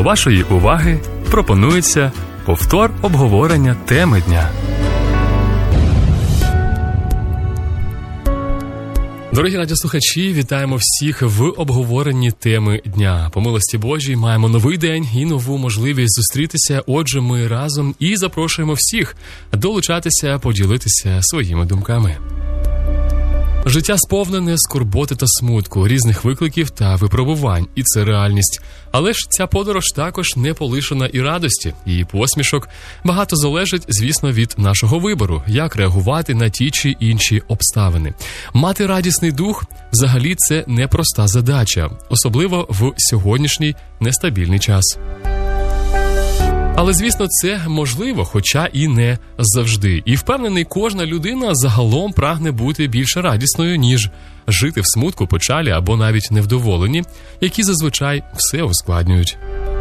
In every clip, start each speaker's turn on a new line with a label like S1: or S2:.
S1: До вашої уваги пропонується повтор обговорення теми дня. Дорогі радіослухачі, вітаємо всіх в обговоренні теми дня. По милості Божій маємо новий день і нову можливість зустрітися. Отже, ми разом і запрошуємо всіх долучатися, поділитися своїми думками. Життя сповнене скорботи та смутку, різних викликів та випробувань, і це реальність. Але ж ця подорож також не полишена і радості, і посмішок. Багато залежить, звісно, від нашого вибору, як реагувати на ті чи інші обставини. Мати радісний дух – взагалі це непроста задача, особливо в сьогоднішній нестабільний час. Але, звісно, це можливо, хоча і не завжди. І впевнений, кожна людина загалом прагне бути більш радісною, ніж жити в смутку, печалі або навіть невдоволенні, які зазвичай все ускладнюють.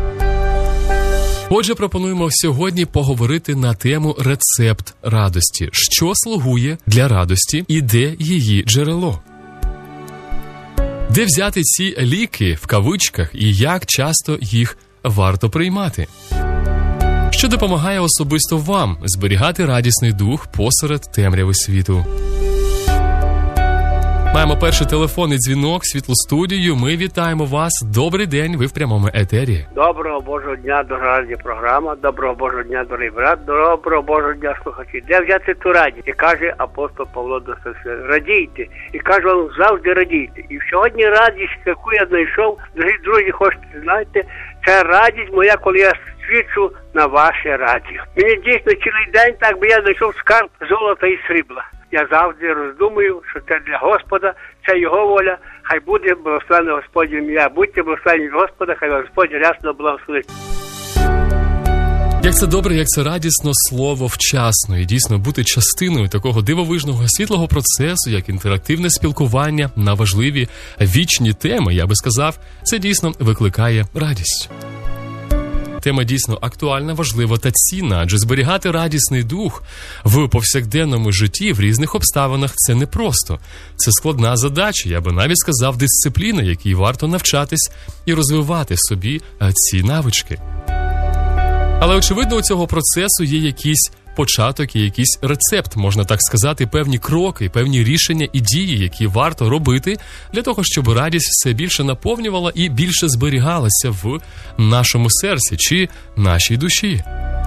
S1: Отже, пропонуємо сьогодні поговорити на тему рецепт радості. Що слугує для радості і де її джерело? Де взяти ці ліки, в кавичках, і як часто їх варто приймати? Що допомагає особисто вам зберігати радісний дух посеред темряви світу? Маємо перший телефонний дзвінок, світлу студію. Ми вітаємо вас. Добрий день, ви в прямому етері.
S2: Доброго Божого дня, дорога програма. Доброго Божого дня, дорогий брат. Доброго Божого дня, слухачі. Де взяти ту радість? І каже апостол Павло до Сесфіра: радійте. І каже вам, завжди радійте. І сьогодні радість, яку я знайшов, дорогі друзі, хочете знаєте, це радість моя, коли я свідчу на ваше радіо. Мені дійсно цілий день так би я знайшов скарб золота і срібла. Я завжди роздумую, що це для Господа, це Його воля. Хай буде благословене Господнє ім'я. Будьте благословені від Господа, хай Господь рясно благословить.
S1: Як це добре, як це радісно слово вчасно. І дійсно бути частиною такого дивовижного світлого процесу, як інтерактивне спілкування на важливі вічні теми, я би сказав, це дійсно викликає радість. Тема дійсно актуальна, важлива та цінна, адже зберігати радісний дух в повсякденному житті, в різних обставинах – це непросто. Це складна задача, я би навіть сказав, дисципліна, якій варто навчатись і розвивати собі ці навички. Але, очевидно, у цього процесу є якийсь початок і якийсь рецепт, можна так сказати, певні кроки, певні рішення і дії, які варто робити для того, щоб радість все більше наповнювала і більше зберігалася в нашому серці чи нашій душі.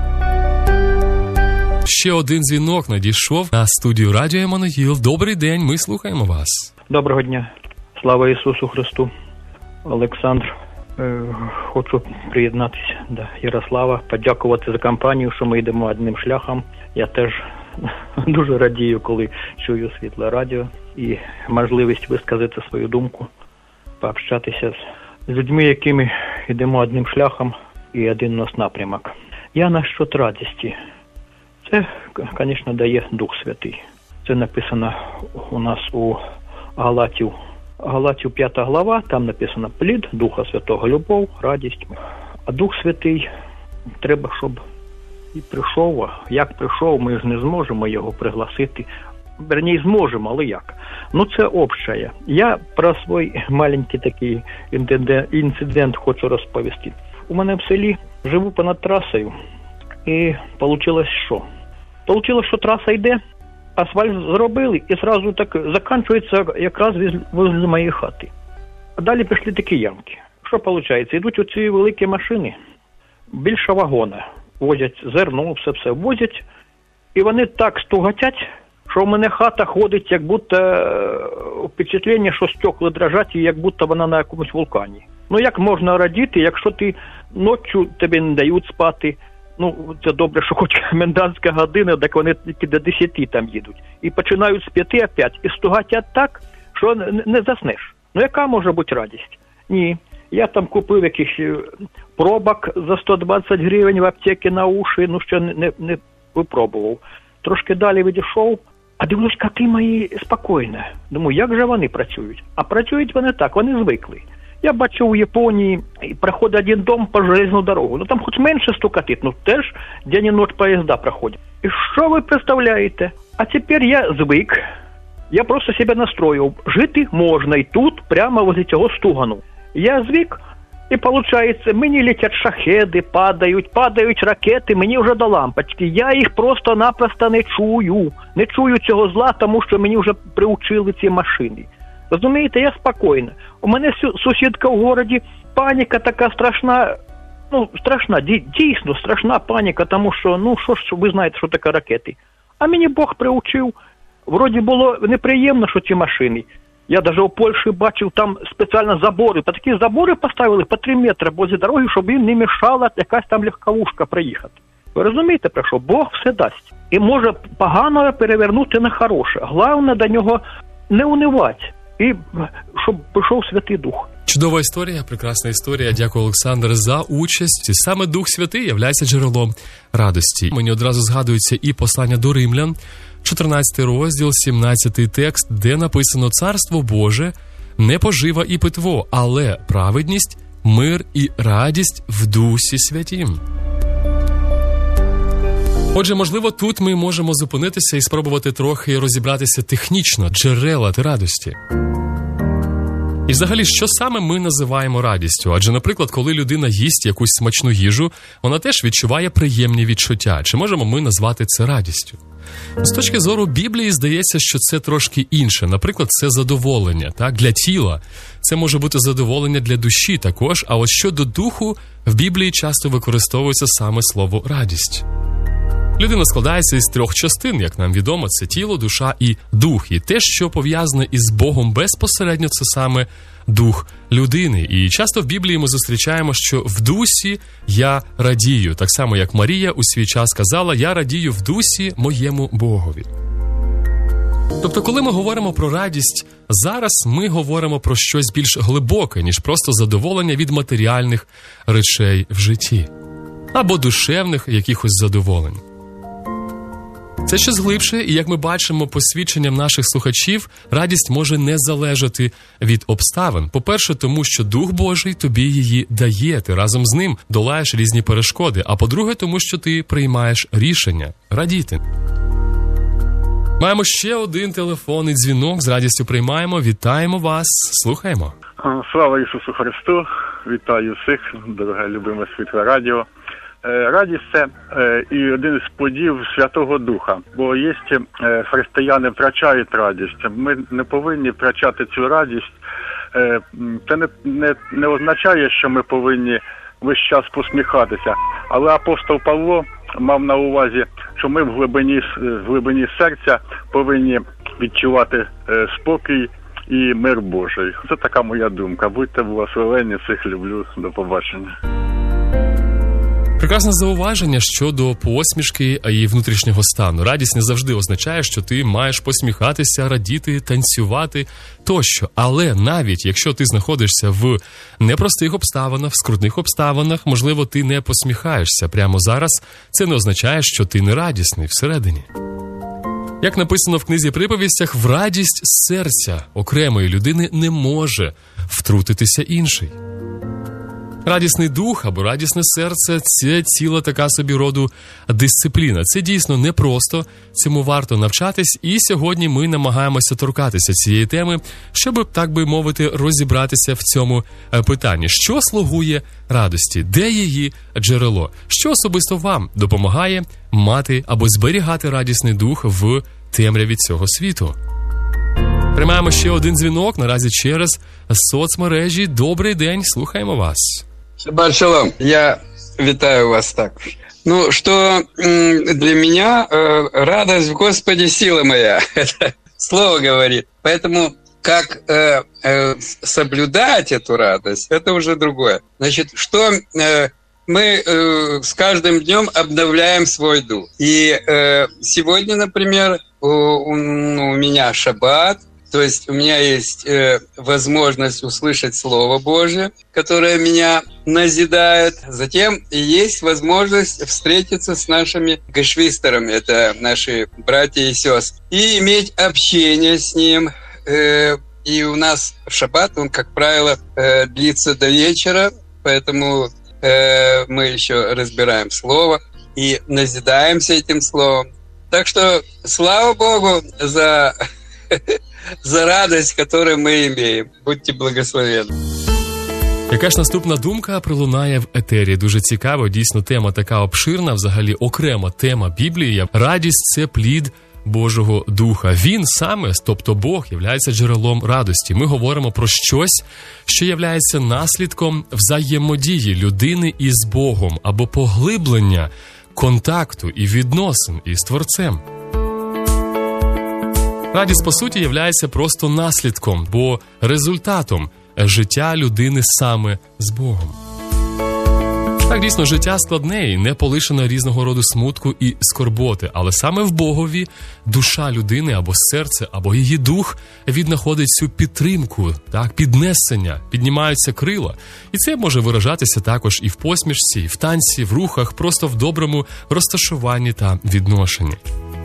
S1: Ще один дзвінок надійшов на студію Радіо Еммануїл. Добрий день, ми слухаємо вас.
S3: Доброго дня. Слава Ісусу Христу. Олександр. Хочу приєднатися до Ярослава, подякувати за кампанію, що ми йдемо одним шляхом. Я теж дуже радію, коли чую світле радіо і можливість висказати свою думку, пообщатися з людьми, якими йдемо одним шляхом і один у нас напрямок. Я насчет радості. Це, звісно, дає Дух Святий. Це написано у нас у Галатів 5 глава, там написано плід Духа Святого, любов, радість. А Дух Святий треба, щоб і прийшов. Як прийшов, ми ж не зможемо його пригласити. Верні, зможемо, але як? Ну, це общее. Я про свій маленький такий інцидент хочу розповісти. У мене в селі живу понад трасою, і вийшло що? Вийшло, що траса йде, асфальт зробили, і одразу так закінчується якраз возле моєї хати. А далі пішли такі ямки. Що виходить? Йдуть оці великі машини, більше вагона, возять зерно, все возять, і вони так стугатять, що в мене хата ходить, як будто впечатлення, що стекла дрожать, і як будто вона на якомусь вулкані. Ну як можна радіти, якщо ти ночі тобі не дають спати? Ну, це добре, що хоч комендантська година, так вони тільки до 10 там їдуть. І починають з 5 опять, і стугатять так, що не заснеш. Ну яка може бути радість? Ні. Я там купив якихось пробок за 120 гривень в аптеці на уші, ну ще не випробував. Трошки далі відійшов, а дивлюсь, коти мої спокійно. Думаю, як же вони працюють? А працюють вони так, вони звикли. Я бачу у Японії, проходить один дом по железну дорогу. Ну там хоч менше стукатить, ну теж день і ніч поїзда проходять. І що ви представляєте? А тепер я звик, я просто себе настроїв. Жити можна і тут, прямо возле цього стугану. Я звик, І виходить, мені летять шахеди, падають ракети, мені вже до лампочки. Я їх просто-напросто не чую. Не чую цього зла, тому що мені вже приучили ці машини. Розумієте, я спокійна. У мене сусідка в городі, паніка така страшна, страшна, дійсно страшна паніка, тому що, ви знаєте, що таке ракети. А мені Бог приучив. Вроді було неприємно, що ці машини. Я навіть у Польщі бачив, там спеціально забори. Такі забори поставили по 3 метри возле дороги, щоб їм не мішала якась там легковушка проїхати. Ви розумієте, про що? Бог все дасть. І може погано перевернути на хороше. Головне до нього не унивати. І щоб прийшов Святий Дух.
S1: Чудова історія, прекрасна історія. Дякую, Олександр, за участь. І саме Дух Святий являється джерелом радості. Мені одразу згадується і послання до Римлян, 14 розділ, 17 текст, де написано: «Царство Боже не пожива і питво, але праведність, мир і радість в Дусі Святім». Отже, можливо, тут ми можемо зупинитися і спробувати трохи розібратися технічно, джерела радості. І взагалі, що саме ми називаємо радістю? Адже, наприклад, коли людина їсть якусь смачну їжу, вона теж відчуває приємні відчуття. Чи можемо ми назвати це радістю? З точки зору Біблії, здається, що це трошки інше. Наприклад, це задоволення, так, для тіла. Це може бути задоволення для душі також. А ось щодо духу, в Біблії часто використовується саме слово «радість». Людина складається із 3 частин, як нам відомо, це тіло, душа і дух. І те, що пов'язане із Богом безпосередньо, це саме дух людини. І часто в Біблії ми зустрічаємо, що в дусі я радію. Так само, як Марія у свій час сказала: «Я радію в дусі моєму Богові». Тобто, коли ми говоримо про радість, зараз ми говоримо про щось більш глибоке, ніж просто задоволення від матеріальних речей в житті. Або душевних якихось задоволень. Це щось глибше, і як ми бачимо по свідченням наших слухачів, радість може не залежати від обставин. По-перше, тому що Дух Божий тобі її дає, ти разом з ним долаєш різні перешкоди. А по-друге, тому що ти приймаєш рішення радіти. Маємо ще один телефонний дзвінок, з радістю приймаємо, вітаємо вас, слухаємо.
S4: Слава Ісусу Христу, вітаю всіх, дороге любиме Світле Радіо. Радість – це і один з плодів Святого Духа, бо є християни втрачають радість. Ми не повинні втрачати цю радість. Це не означає, що ми повинні весь час посміхатися. Але апостол Павло мав на увазі, що ми в глибині серця повинні відчувати спокій і мир Божий. Це така моя думка. Будьте благословенні, всіх люблю. До побачення.
S1: Прекрасне зауваження щодо посмішки і внутрішнього стану. Радість не завжди означає, що ти маєш посміхатися, радіти, танцювати тощо. Але навіть якщо ти знаходишся в непростих обставинах, в скрутних обставинах, можливо, ти не посміхаєшся прямо зараз, це не означає, що ти не радісний всередині. Як написано в книзі «Приповістях», в радість серця окремої людини не може втрутитися інший. Радісний дух або радісне серце – це ціла така собі роду дисципліна. Це дійсно непросто, цьому варто навчатись, і сьогодні ми намагаємося торкатися цієї теми, щоб, так би мовити, розібратися в цьому питанні. Що слугує радості? Де її джерело? Що особисто вам допомагає мати або зберігати радісний дух в темряві цього світу? Приймаємо ще один дзвінок, наразі через соцмережі. Добрий день, слухаємо вас.
S5: Шаббат шалом, я витаю вас так. Ну, что для меня радость в Господе сила моя, это слово говорит. Поэтому как соблюдать эту радость, это уже другое. Значит, что мы с каждым днем обновляем свой дух. И сегодня, например, у меня шаббат, то есть у меня есть возможность услышать Слово Божие, которое меня назидает. Затем есть возможность встретиться с нашими гешвистерами, это наши братья и сестры, и иметь общение с ним. И у нас шаббат, он, как правило, длится до вечера, поэтому мы еще разбираем Слово и назидаемся этим Словом. Так что слава Богу за радость, которую мы имеем. Будьте благословенны.
S1: Яка ж наступна думка пролунає в етері? Дуже цікаво, дійсно тема така обширна, взагалі окрема тема Біблії. Радість – це плід Божого Духа. Він саме, тобто Бог, являється джерелом радості. Ми говоримо про щось, що являється наслідком взаємодії людини із Богом або поглиблення контакту і відносин із Творцем. Радість, по суті, являється просто наслідком, бо результатом життя людини саме з Богом. Так, дійсно, життя складне і не полишено різного роду смутку і скорботи, але саме в Богові душа людини або серце, або її дух віднаходить цю підтримку, так, піднесення, піднімаються крила. І це може виражатися також і в посмішці, і в танці, в рухах, просто в доброму розташуванні та відношенні.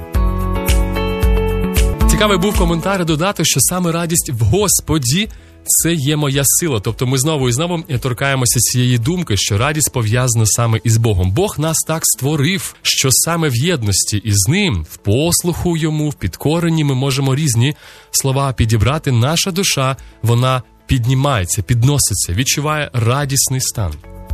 S1: Цікавий був коментар додати, що саме радість в Господі – це є моя сила. Тобто ми знову і знову торкаємося цієї думки, що радість пов'язана саме із Богом. Бог нас так створив, що саме в єдності із Ним, в послуху Йому, в підкоренні ми можемо різні слова підібрати. Наша душа, вона піднімається, підноситься, відчуває радісний стан.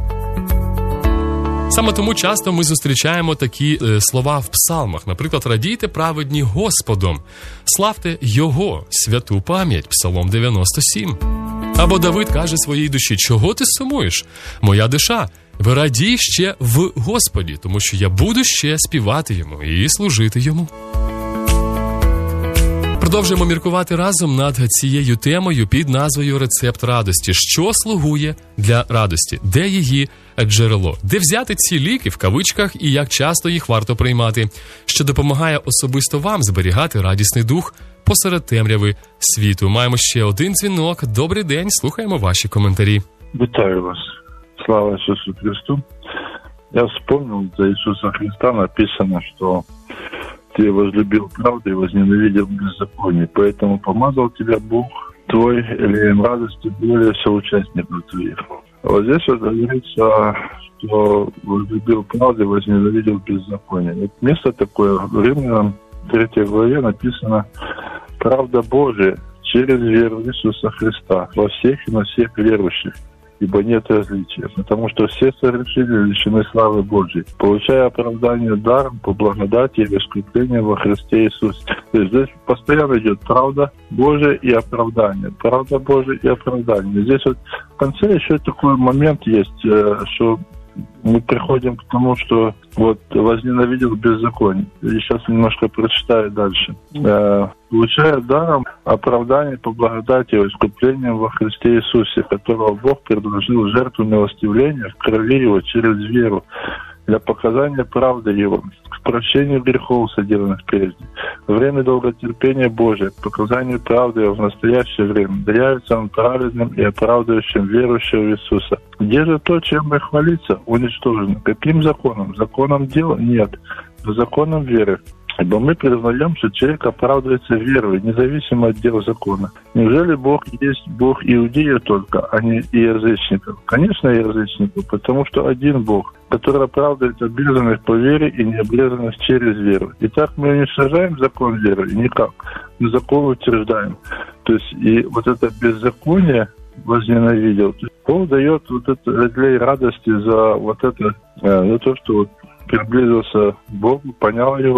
S1: Саме тому часто ми зустрічаємо такі слова в псалмах. Наприклад, «Радійте праведні Господом, славте Його святу пам'ять» Псалом 97. Або Давид каже своїй душі: «Чого ти сумуєш? Моя душа, радій ще в Господі, тому що я буду ще співати Йому і служити Йому». Продовжуємо міркувати разом над цією темою під назвою «Рецепт радості». Що слугує для радості? Де її джерело? Де взяти ці ліки, в кавичках, і як часто їх варто приймати? Що допомагає особисто вам зберігати радісний дух посеред темряви світу? Маємо ще один дзвінок. Добрий день, слухаємо ваші коментарі.
S6: Вітаю вас. Слава Ісусу Христу. Я вспомнил, за Иисуса Христа написано, что «Ты возлюбил правду и возненавидел беззаконие, поэтому помазал тебя Бог твой елеем радости более соучастников твоих». Вот здесь вот говорится, что возлюбил правду и возненавидел беззаконие. Вот место такое в Римлянам 3 главе написано: «Правда Божия через веру в Иисуса Христа во всех и на всех верующих, ибо нет различия, потому что все согрешили, лишены славы Божьей, получая оправдание даром по благодати и искуплению во Христе Иисусе». То есть здесь постоянно идет правда Божия и оправдание, правда Божия и оправдание. Здесь вот в конце еще такой момент есть, что мы приходим к тому, что вот возненавидел беззаконие. И сейчас немножко прочитаю дальше. «Получая даром оправдание по благодати и искуплением во Христе Иисусе, которого Бог предложил жертву милостивления в крови Его через веру, для показания правды Его, к прощению грехов, соделанных прежде, во время долготерпения Божия, к показанию правды Его в настоящее время, да явится Он праведным и оправдывающим верующего в Иисуса. Где же то, чем мы хвалиться, уничтожено? Каким законом? Законом дела? Нет, но законом веры. Ибо мы признаем, что человек оправдывается верой, независимо от дел закона. Неужели Бог есть Бог иудеев только, а не и язычников? Конечно, и язычников, потому что один Бог, который оправдывает обрезанных по вере и необрезанных через веру. Итак, мы уничтожаем закон веры? Никак. Мы закон утверждаем. То есть и вот это беззаконие возненавидел. То есть Бог дает вот это для радости за вот это, за то, что вот приблизился к Богу, понял Его,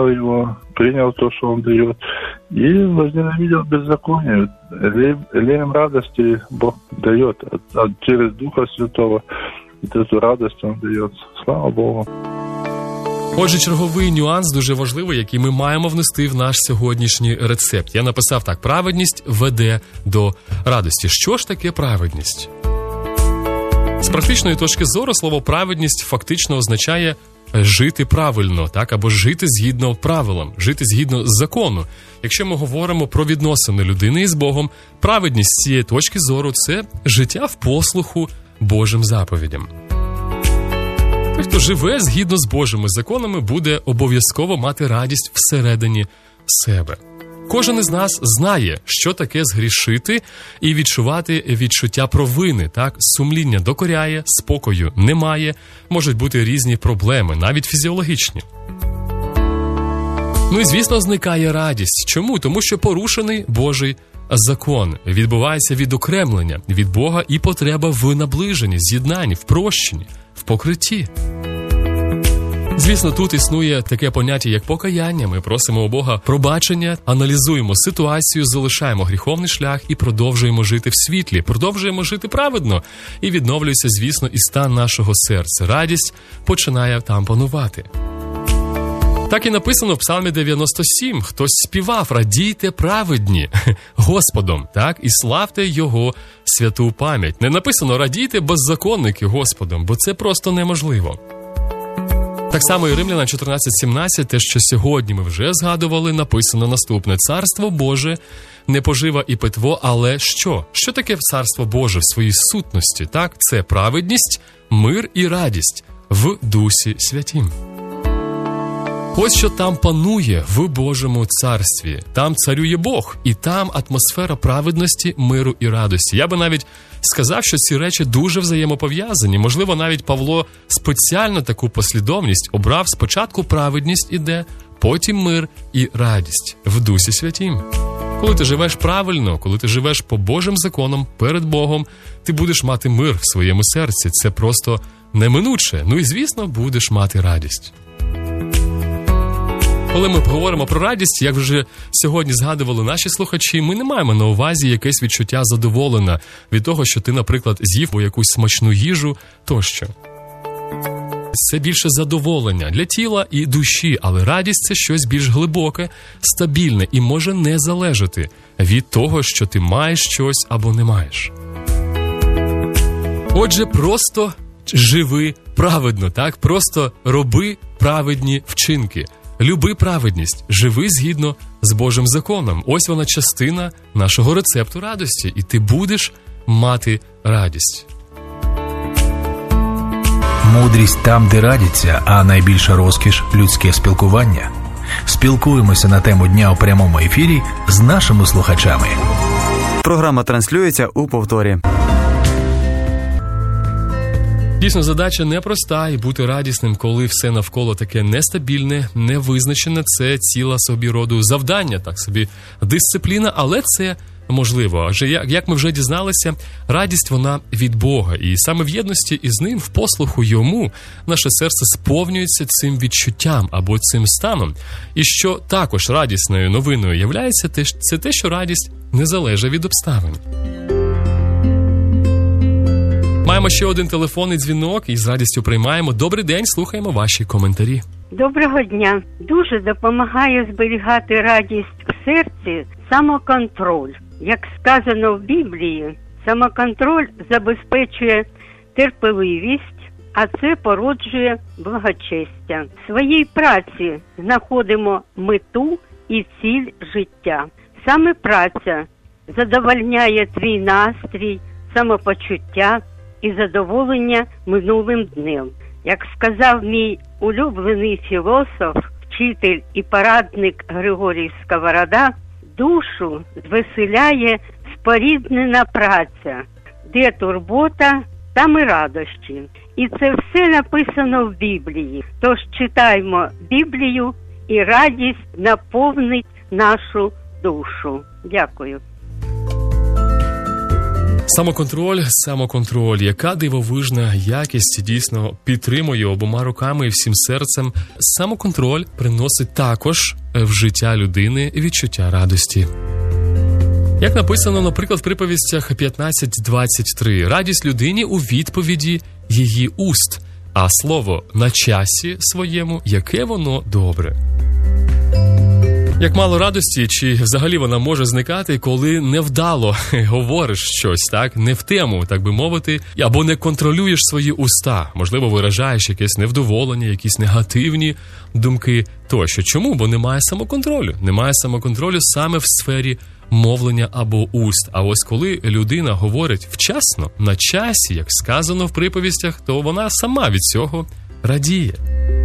S6: принял то, что Он дает, и возненавидел беззаконие. Елеем радости Бог дает через Духа Святого. Вот эту радость Он дает. Слава Богу.
S1: Отже, черговий нюанс дуже важливий, який ми маємо внести в наш сьогоднішній рецепт. Я написав так: праведність веде до радості. Що ж таке праведність? З практичної точки зору слово «праведність» фактично означає жити правильно, так, або жити згідно правилам, жити згідно закону. Якщо ми говоримо про відносини людини із Богом, праведність з цієї точки зору – це життя в послуху Божим заповідям. Той, хто живе згідно з Божими законами, буде обов'язково мати радість всередині себе. Кожен із нас знає, що таке згрішити і відчувати відчуття провини, так? Сумління докоряє, спокою немає, можуть бути різні проблеми, навіть фізіологічні. Ну і, звісно, зникає радість. Чому? Тому що порушений Божий закон, відбувається відокремлення від Бога і потреба в наближенні, з'єднанні, в прощенні, в покритті. Звісно, тут існує таке поняття, як покаяння. Ми просимо у Бога пробачення, аналізуємо ситуацію, залишаємо гріховний шлях і продовжуємо жити в світлі, продовжуємо жити праведно. І відновлюється, звісно, і стан нашого серця. Радість починає там панувати. Так і написано в Псалмі 97. Хтось співав: «Радійте праведні Господом», так? І славте Його святу пам'ять. Не написано «Радійте беззаконники Господом», бо це просто неможливо. Так само і Римлянам 14:17, те, що сьогодні ми вже згадували, написано наступне: «Царство Боже не пожива і питво, але що? Що таке Царство Боже в своїй сутності? Так, це праведність, мир і радість в Дусі Святім». Ось що там панує в Божому царстві. Там царює Бог, і там атмосфера праведності, миру і радості. Я би навіть сказав, що ці речі дуже взаємопов'язані. Можливо, навіть Павло спеціально таку послідовність обрав: спочатку праведність іде, потім мир і радість в Дусі Святім. Коли ти живеш правильно, коли ти живеш по Божим законам, перед Богом, ти будеш мати мир в своєму серці. Це просто неминуче. Ну і, звісно, будеш мати радість. Коли ми говоримо про радість, як вже сьогодні згадували наші слухачі, ми не маємо на увазі якесь відчуття задоволення від того, що ти, наприклад, з'їв якусь смачну їжу тощо. Це більше задоволення для тіла і душі, але радість – це щось більш глибоке, стабільне і може не залежати від того, що ти маєш щось або не маєш. Отже, просто живи праведно, так? Просто роби праведні вчинки. Люби праведність, живи згідно з Божим законом. Ось вона частина нашого рецепту радості, і ти будеш мати радість.
S7: Мудрість там, де радяться, а найбільша розкіш – людське спілкування. Спілкуємося на тему дня у прямому ефірі з нашими слухачами.
S8: Програма транслюється у повторі.
S1: Дійсно, задача непроста, і бути радісним, коли все навколо таке нестабільне, невизначене, це ціла собі роду завдання, так собі дисципліна, але це можливо. Адже, як ми вже дізналися, радість вона від Бога, і саме в єдності із Ним, в послуху Йому, наше серце сповнюється цим відчуттям або цим станом. І що також радісною новиною являється, це те, що радість не залежить від обставин. Маємо ще один телефонний дзвінок і з радістю приймаємо. Добрий день, слухаємо ваші коментарі.
S9: Доброго дня. Дуже допомагає зберігати радість в серці самоконтроль. Як сказано в Біблії, самоконтроль забезпечує терпеливість, а це породжує благочестя. В своїй праці знаходимо мету і ціль життя. Саме праця задовольняє твій настрій, самопочуття і задоволення минулим днем. Як сказав мій улюблений філософ, вчитель і порадник Григорій Сковорода, душу звеселяє споріднена праця, де турбота, там і радощі. І це все написано в Біблії. Тож читаймо Біблію, і радість наповнить нашу душу. Дякую.
S1: Самоконтроль, яка дивовижна якість, дійсно підтримує обома руками і всім серцем. Самоконтроль приносить також в життя людини відчуття радості. Як написано, наприклад, в приповістях 15:23, радість людині у відповіді її уст, а слово на часі своєму, яке воно добре. Як мало радості, чи взагалі вона може зникати, коли невдало говориш щось, так, не в тему, так би мовити, або не контролюєш свої уста, можливо, виражаєш якесь невдоволення, якісь негативні думки тощо. Чому? Бо немає самоконтролю. Немає самоконтролю саме в сфері мовлення або уст. А ось коли людина говорить вчасно, на часі, як сказано в приповістях, то вона сама від цього радіє.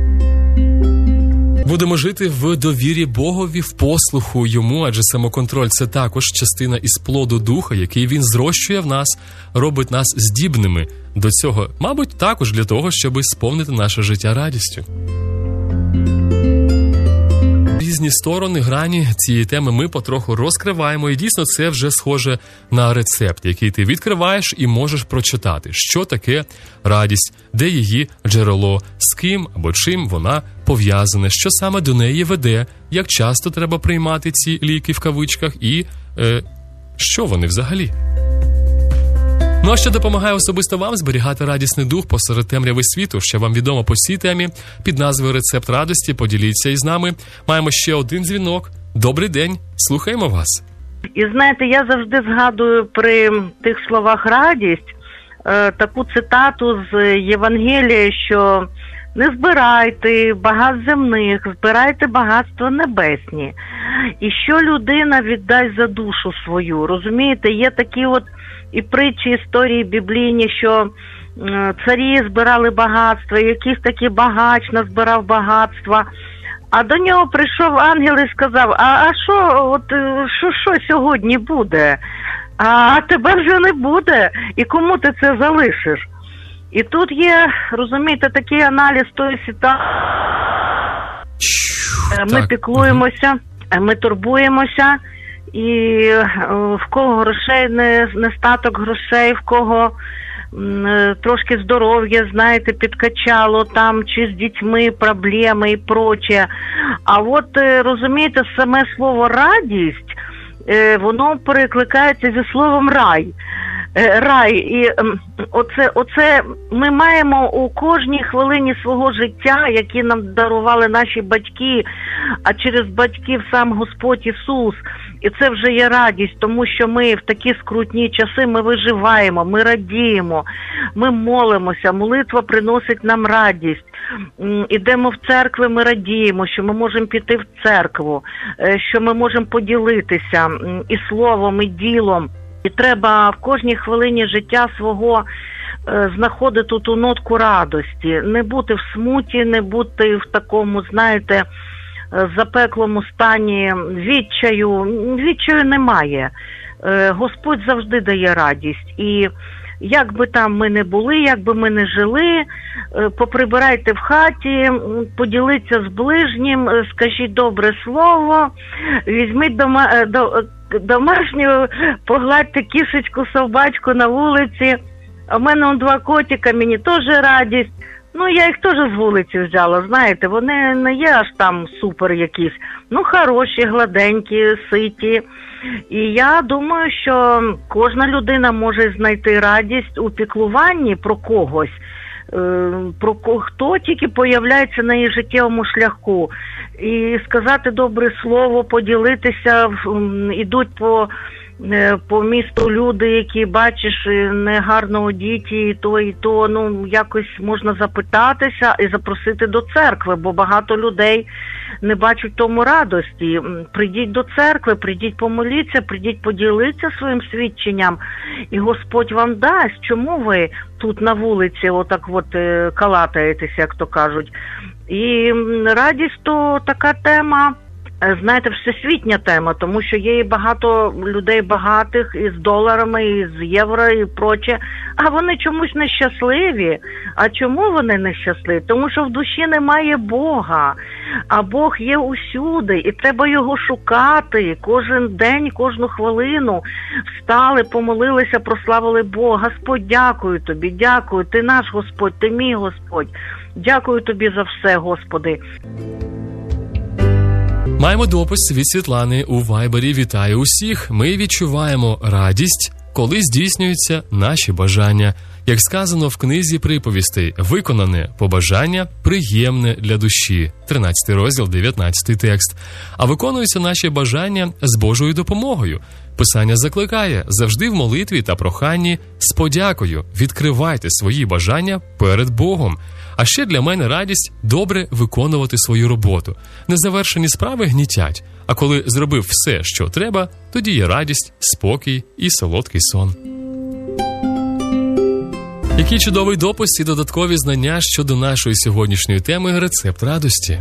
S1: Будемо жити в довірі Богові, в послуху Йому, адже самоконтроль – це також частина із плоду Духа, який Він зрощує в нас, робить нас здібними до цього. Мабуть, також для того, щоб сповнити наше життя радістю. різні сторони, грані цієї теми ми потроху розкриваємо. І дійсно це вже схоже на рецепт, який ти відкриваєш і можеш прочитати, що таке радість, де її джерело, з ким або чим вона пов'язана, що саме до неї веде, як часто треба приймати ці ліки в кавичках і що вони взагалі. Ну а що допомагає особисто вам зберігати радісний дух посеред темряви світу, що вам відомо по цій темі, під назвою «Рецепт радості», поділіться із нами. Маємо ще один дзвінок. Добрий день, слухаємо вас.
S10: І знаєте, я завжди згадую при тих словах «радість» таку цитату з Євангелія, що не збирайте багатств земних, збирайте багатства небесні. І що людина віддасть за душу свою, розумієте? Є такі от і притчі, історії біблійні, що царі збирали багатства, якийсь такий багач назбирав багатства, а до нього прийшов ангел і сказав, а що сьогодні буде? А тебе вже не буде, і кому ти це залишиш? І тут є, розумієте, такий аналіз тої ситуації. Ми піклуємося, ми турбуємося, і в кого грошей, нестаток грошей, в кого трошки здоров'я, знаєте, підкачало там, чи з дітьми проблеми і проче. А от, розумієте, саме слово «радість», воно перекликається зі словом «рай». Рай. І оце ми маємо у кожній хвилині свого життя, які нам дарували наші батьки, а через батьків сам Господь Ісус. І це вже є радість, тому що ми в такі скрутні часи, ми виживаємо, ми радіємо, ми молимося, молитва приносить нам радість. Ідемо в церкви, ми радіємо, що ми можемо піти в церкву, що ми можемо поділитися і словом, і ділом. І треба в кожній хвилині життя свого знаходити ту нотку радості, не бути в смуті, не бути в такому, знаєте, запеклому стані відчаю. Відчаю немає. Господь завжди дає радість. І як би там ми не були, як би ми не жили, поприбирайте в хаті, поділіться з ближнім, скажіть добре слово, візьміть домашню, погладьте кішечку, собачку на вулиці. А в мене 2 котика, мені теж радість. Ну, я їх теж з вулиці взяла, знаєте, вони не є аж там супер якісь. Ну, хороші, гладенькі, ситі. І я думаю, що кожна людина може знайти радість у піклуванні про когось, хто тільки появляється на її життєвому шляху. І сказати добре слово, поділитися, ідуть по місту люди, які, бачиш, негарно одіті, і то, ну, якось можна запитатися і запросити до церкви, бо багато людей не бачать тому радості. Прийдіть до церкви, прийдіть помоліться, прийдіть поділитися своїм свідченням, і Господь вам дасть. Чому ви тут на вулиці отак от калатаєтеся, як то кажуть? І радість то така тема, знаєте, всесвітня тема, тому що є і багато людей багатих, і з доларами, і з євро, і проче, а вони чомусь нещасливі. А чому вони нещасливі? Тому що в душі немає Бога, а Бог є усюди, і треба його шукати кожен день, кожну хвилину. Встали, помолилися, прославили Бога. Господь, дякую тобі, дякую, ти наш Господь, ти мій Господь. Дякую тобі за все, Господи.
S1: Маємо допис від Світлани у Вайбері. Вітаю усіх. Ми відчуваємо радість, коли здійснюються наші бажання. Як сказано в книзі приповістей, виконане побажання приємне для душі. 13 розділ, 19 текст. А виконуються наші бажання з Божою допомогою. Писання закликає завжди в молитві та проханні з подякою. Відкривайте свої бажання перед Богом. А ще для мене радість добре виконувати свою роботу. Незавершені справи гнітять, а коли зробив все, що треба, тоді є радість, спокій і солодкий сон. Який чудовий допис і додаткові знання щодо нашої сьогоднішньої теми «Рецепт радості».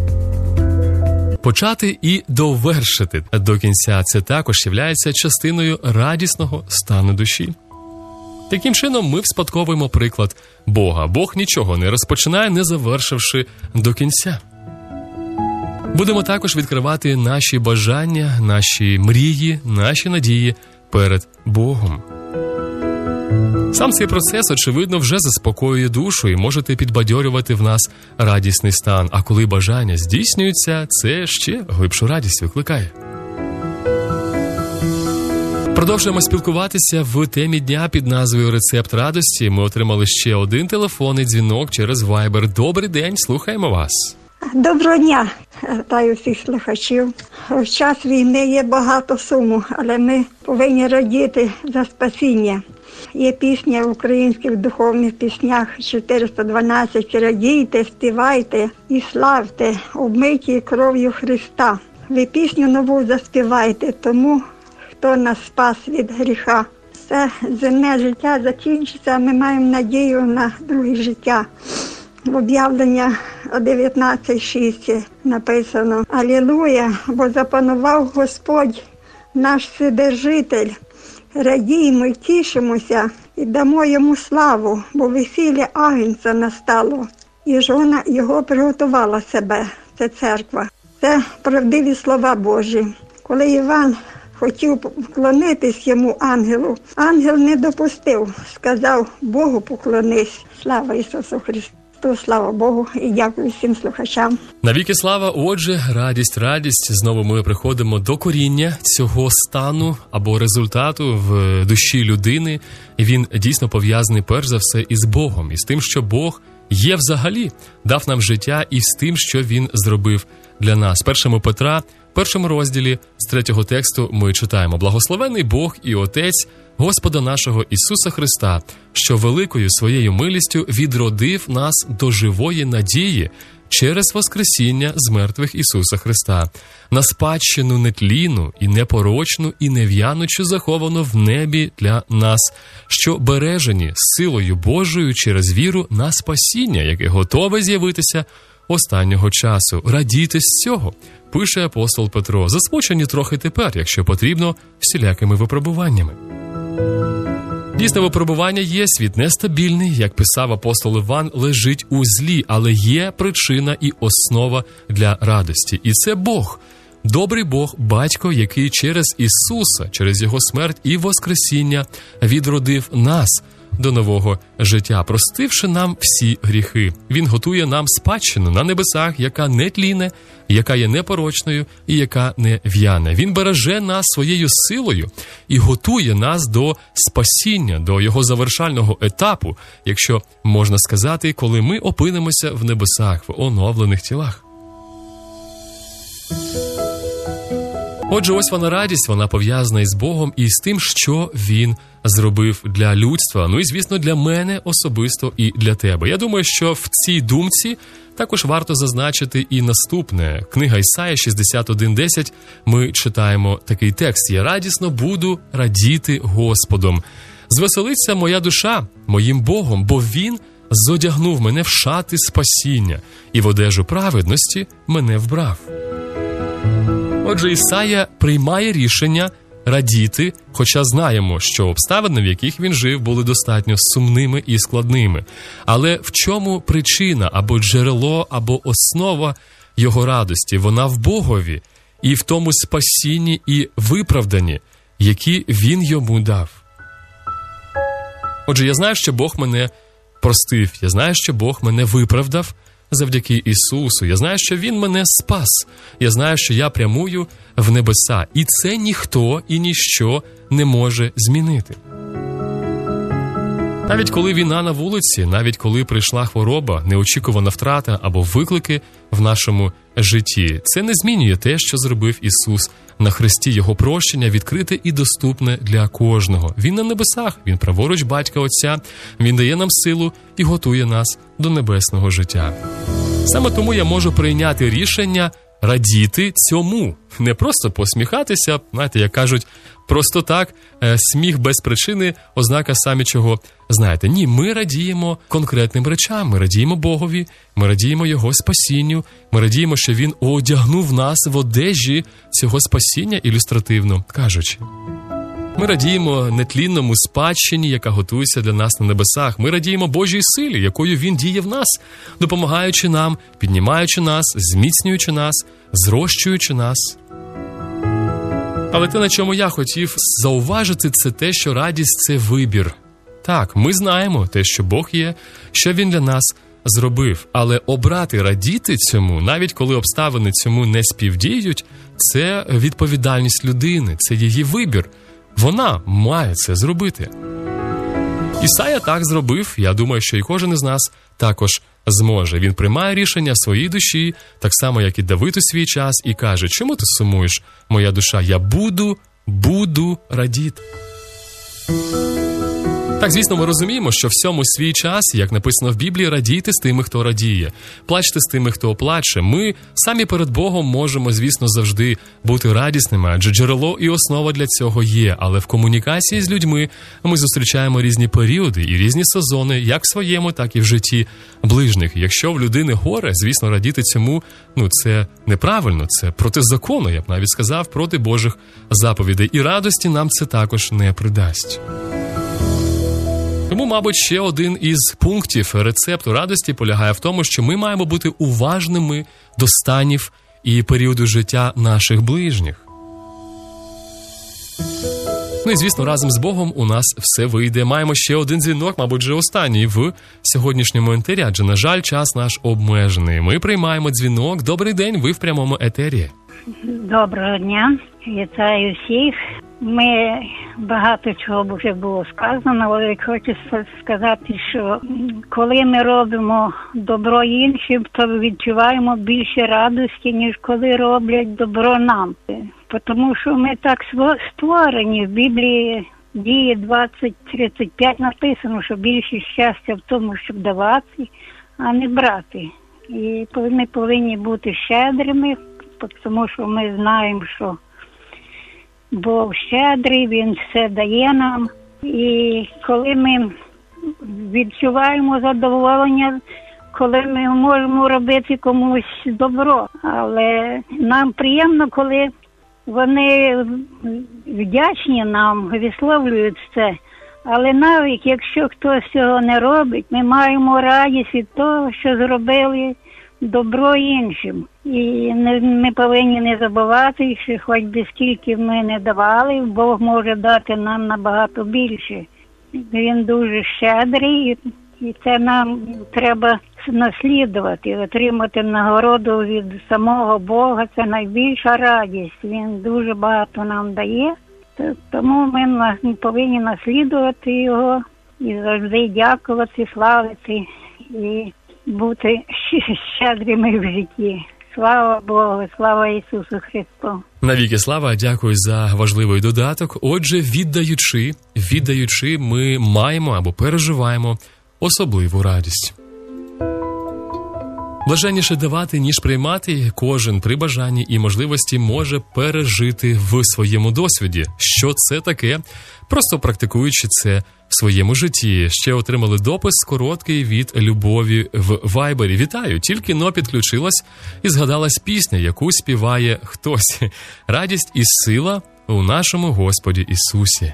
S1: Почати і довершити до кінця – це також являється частиною радісного стану душі. Таким чином, ми вспадковуємо приклад Бога. Бог нічого не розпочинає, не завершивши до кінця. Будемо також відкривати наші бажання, наші мрії, наші надії перед Богом. Сам цей процес, очевидно, вже заспокоює душу і можете підбадьорювати в нас радісний стан. А коли бажання здійснюються, це ще глибшу радість викликає. Продовжуємо спілкуватися в темі дня під назвою «Рецепт радості». Ми отримали ще один телефонний дзвінок через Viber. Добрий день, слухаємо вас.
S11: Доброго дня, вітаю всіх слухачів. В час війни є багато суму, але ми повинні радіти за спасіння. Є пісня в українських духовних піснях 412 «Радійте, співайте і славте, обмиті кров'ю Христа». Ви пісню нову заспівайте тому, хто нас спас від гріха. Це земне життя закінчиться, а ми маємо надію на друге життя. В об'явлення 19:6 написано: «Алілуя, бо запанував Господь, наш Вседержитель. Радіймо й тішимося і дамо йому славу, бо весілля Агнця настало, і жона його приготувала себе». Це церква. Це правдиві слова Божі. Коли Іван хотів вклонитись йому ангелу, ангел не допустив, сказав: Богу поклонись. Слава Ісусу Христу, слава Богу, і дякую всім слухачам.
S1: Навіки слава. Отже, радість. Знову ми приходимо до коріння цього стану або результату в душі людини. І він дійсно пов'язаний перш за все із Богом, із тим, що Бог є взагалі, дав нам життя, і з тим, що Він зробив для нас. 1 Петра, в 1 розділі, з 3 тексту ми читаємо: «Благословений Бог і Отець Господа нашого Ісуса Христа, що великою своєю милістю відродив нас до живої надії через воскресіння з мертвих Ісуса Христа, на спадщину нетлінну і непорочну і нев'янучу заховану в небі для нас, що бережені силою Божою через віру на спасіння, яке готове з'явитися останнього часу. Радійте з цього», пише апостол Петро, засмучені трохи тепер, якщо потрібно, всілякими випробуваннями. Дійсно, випробування є, світ нестабільний, як писав апостол Іван, лежить у злі, але є причина і основа для радості. І це Бог, добрий Бог, Батько, який через Ісуса, через Його смерть і воскресіння відродив нас до нового життя, простивши нам всі гріхи. Він готує нам спадщину на небесах, яка не тліне, яка є непорочною і яка не в'яне. Він береже нас своєю силою і готує нас до спасіння, до його завершального етапу, якщо можна сказати, коли ми опинимося в небесах, в оновлених тілах. Отже, ось вона радість, вона пов'язана із Богом і з тим, що Він зробив для людства, ну і, звісно, для мене особисто і для тебе. Я думаю, що в цій думці також варто зазначити і наступне. Книга Ісая 61:10, ми читаємо такий текст: «Я радісно буду радіти Господом. Звеселиться моя душа моїм Богом, бо Він зодягнув мене в шати спасіння і в одежу праведності мене вбрав». Отже, Ісая приймає рішення радіти, хоча знаємо, що обставини, в яких він жив, були достатньо сумними і складними. Але в чому причина, або джерело, або основа його радості? Вона в Богові і в тому спасінні і виправданні, які він йому дав. Отже, я знаю, що Бог мене простив, я знаю, що Бог мене виправдав завдяки Ісусу. Я знаю, що Він мене спас. Я знаю, що я прямую в небеса. І це ніхто і ніщо не може змінити. Навіть коли війна на вулиці, навіть коли прийшла хвороба, неочікувана втрата або виклики в нашому житті, це не змінює те, що зробив Ісус на хресті. Його прощення відкрите і доступне для кожного. Він на небесах, Він праворуч Батька Отця, Він дає нам силу і готує нас до небесного життя. Саме тому я можу прийняти рішення радіти цьому. Не просто посміхатися, знаєте, як кажуть, просто так, сміх без причини, ознака самі чого. Знаєте, ні, ми радіємо конкретним речам, ми радіємо Богові, ми радіємо Його спасінню, ми радіємо, що Він одягнув нас в одежі цього спасіння, ілюстративно кажучи. Ми радіємо нетлінному спадщині, яка готується для нас на небесах. Ми радіємо Божій силі, якою Він діє в нас, допомагаючи нам, піднімаючи нас, зміцнюючи нас, зрощуючи нас. Але те, на чому я хотів зауважити, це те, що радість – це вибір. Так, ми знаємо те, що Бог є, що Він для нас зробив. Але обрати радіти цьому, навіть коли обставини цьому не співдіють, це відповідальність людини, це її вибір. Вона має це зробити. Ісая так зробив, я думаю, що і кожен із нас також зможе. Він приймає рішення в своїй душі, так само, як і Давид у свій час, і каже: чому ти сумуєш, моя душа? Я буду радіти. Так, звісно, ми розуміємо, що всьому свій час, як написано в Біблії, радійте з тими, хто радіє, плачте з тими, хто плаче. Ми самі перед Богом можемо, звісно, завжди бути радісними, адже джерело і основа для цього є. Але в комунікації з людьми ми зустрічаємо різні періоди і різні сезони, як в своєму, так і в житті ближніх. Якщо в людини горе, звісно, радіти цьому, це неправильно, це проти закону, я б навіть сказав, проти Божих заповідей. І радості нам це також не придасть. Тому, мабуть, ще один із пунктів рецепту радості полягає в тому, що ми маємо бути уважними до станів і періоду життя наших ближніх. І, звісно, разом з Богом у нас все вийде. Маємо ще один дзвінок, мабуть, вже останній в сьогоднішньому етері, адже, на жаль, час наш обмежений. Ми приймаємо дзвінок. Добрий день, ви в прямому етері.
S12: Доброго дня, вітаю всіх. Ми багато чого вже було сказано, але хочу сказати, що коли ми робимо добро іншим, то відчуваємо більше радості, ніж коли роблять добро нам. Тому що ми так створені. В Біблії Дії 20:35 написано, що більше щастя в тому, щоб давати, а не брати. І ми повинні бути щедрими, тому що ми знаємо, що Бог щедрий, Він все дає нам. І коли ми відчуваємо задоволення, коли ми можемо робити комусь добро. Але нам приємно, коли вони вдячні нам, висловлюють це. Але навіть якщо хтось цього не робить, ми маємо радість від того, що зробили добро іншим. І ми повинні не забувати, що хоч би скільки ми не давали, Бог може дати нам набагато більше. Він дуже щедрий, і це нам треба наслідувати, отримати нагороду від самого Бога. Це найбільша радість. Він дуже багато нам дає, тому ми повинні наслідувати його і завжди дякувати, славити і бути щедрими в житті. Слава Богу, слава Ісусу Христу.
S1: Навіки слава, дякую за важливий додаток. Отже, віддаючи, ми маємо або переживаємо особливу радість. Блаженніше давати, ніж приймати. Кожен при бажанні і можливості може пережити в своєму досвіді. Що це таке? Просто практикуючи це в своєму житті. Ще отримали допис короткий від Любові в Вайбері. Вітаю! Тільки-но підключилась і згадалась пісня, яку співає хтось. Радість і сила у нашому Господі Ісусі.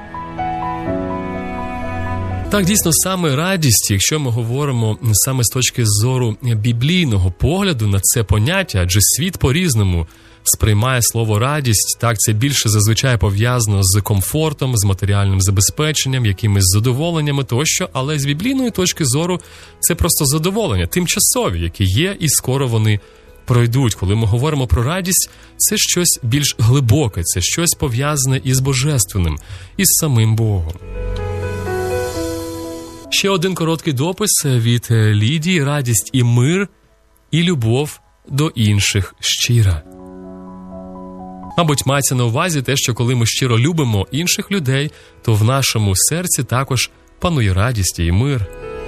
S1: Так, дійсно, саме радість, якщо ми говоримо саме з точки зору біблійного погляду на це поняття, адже світ по-різному сприймає слово радість, так, це більше зазвичай пов'язано з комфортом, з матеріальним забезпеченням, якимись задоволеннями тощо, але з біблійної точки зору це просто задоволення, тимчасові, які є, і скоро вони пройдуть. Коли ми говоримо про радість, це щось більш глибоке, це щось пов'язане із Божественним, із самим Богом. Ще один короткий допис від Лідії. Радість і мир, і любов до інших щира. Мабуть, мається на увазі те, що коли ми щиро любимо інших людей, то в нашому серці також панує радість і мир.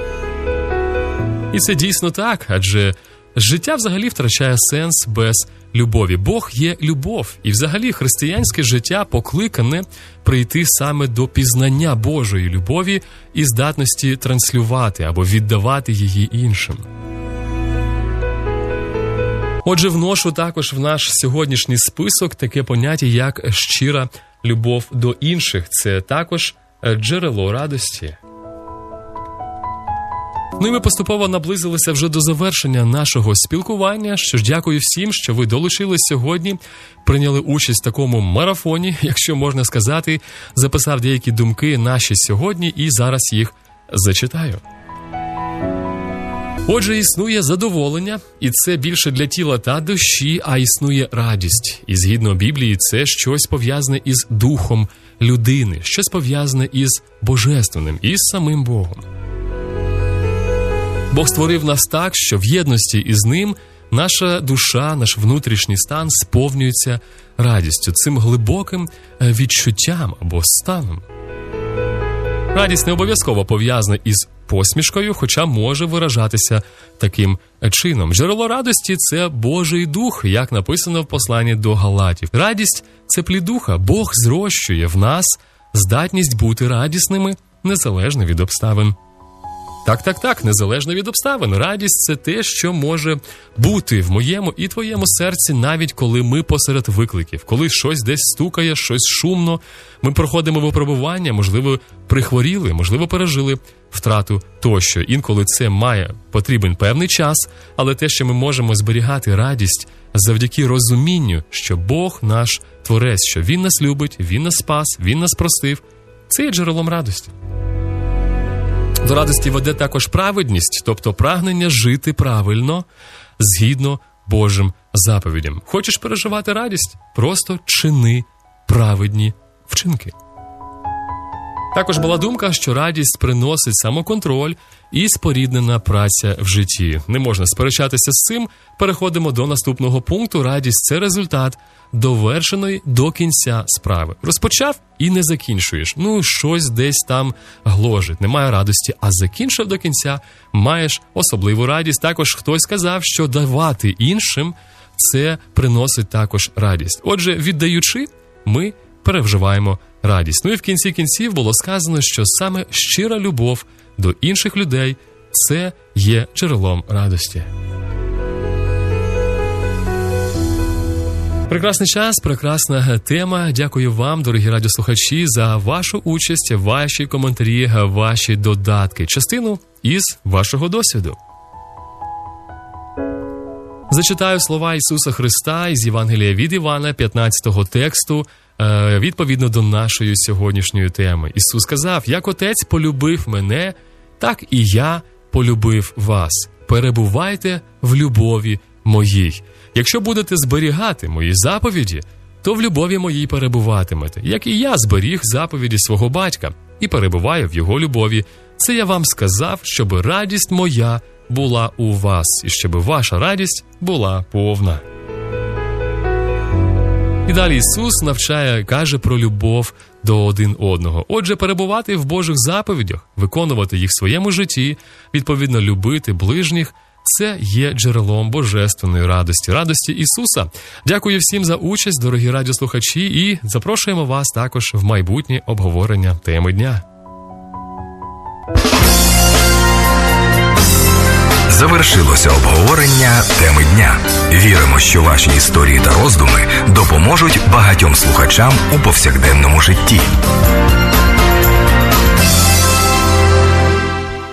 S1: І це дійсно так, адже життя взагалі втрачає сенс без любові. Бог є любов. І взагалі християнське життя покликане прийти саме до пізнання Божої любові і здатності транслювати або віддавати її іншим. Отже, вношу також в наш сьогоднішній список таке поняття, як щира любов до інших – це також джерело радості. Ну і ми поступово наблизилися вже до завершення нашого спілкування. Що ж, дякую всім, що ви долучились сьогодні, прийняли участь в такому марафоні, якщо можна сказати, записав деякі думки наші сьогодні і зараз їх зачитаю. Отже, існує задоволення, і це більше для тіла та душі, а існує радість. І згідно Біблії, це щось пов'язане із духом людини, щось пов'язане із Божественним, із самим Богом. Бог створив нас так, що в єдності із Ним наша душа, наш внутрішній стан сповнюється радістю, цим глибоким відчуттям або станом. Радість не обов'язково пов'язана із посмішкою, хоча може виражатися таким чином. Джерело радості – це Божий Дух, як написано в посланні до Галатів. Радість – це плід Духа. Бог зрощує в нас здатність бути радісними, незалежно від обставин. Так, незалежно від обставин. Радість – це те, що може бути в моєму і твоєму серці, навіть коли ми посеред викликів, коли щось десь стукає, щось шумно, ми проходимо випробування, можливо, прихворіли, можливо, пережили втрату тощо. Інколи це потрібен певний час, але те, що ми можемо зберігати радість завдяки розумінню, що Бог наш Творець, що Він нас любить, Він нас спас, Він нас простив, це є джерелом радості. До радості веде також праведність, тобто прагнення жити правильно, згідно Божим заповідям. Хочеш переживати радість? Просто чини праведні вчинки. Також була думка, що радість приносить самоконтроль і споріднена праця в житті. Не можна сперечатися з цим. Переходимо до наступного пункту. Радість – це результат довершеної до кінця справи. Розпочав і не закінчуєш. Щось десь там гложить, немає радості, а закінчив до кінця, маєш особливу радість. Також хтось сказав, що давати іншим – це приносить також радість. Отже, віддаючи, ми переживаємо радість. І в кінці кінців було сказано, що саме щира любов до інших людей – це є джерелом радості. Прекрасний час, прекрасна тема. Дякую вам, дорогі радіослухачі, за вашу участь, ваші коментарі, ваші додатки. Частину із вашого досвіду. Зачитаю слова Ісуса Христа із Євангелія від Івана, 15-го тексту, відповідно до нашої сьогоднішньої теми. Ісус сказав: «Як Отець полюбив мене, так і я полюбив вас. Перебувайте в любові моїй. Якщо будете зберігати мої заповіді, то в любові моїй перебуватимете, як і я зберіг заповіді свого батька і перебуваю в його любові. Це я вам сказав, щоб радість моя була у вас, і щоб ваша радість була повна». І далі Ісус навчає, каже про любов до один одного. Отже, перебувати в Божих заповідях, виконувати їх в своєму житті, відповідно любити ближніх – це є джерелом божественної радості Ісуса. Дякую всім за участь, дорогі радіослухачі, і запрошуємо вас також в майбутнє обговорення теми дня.
S7: Завершилося обговорення теми дня. Віримо, що ваші історії та роздуми допоможуть багатьом слухачам у повсякденному житті.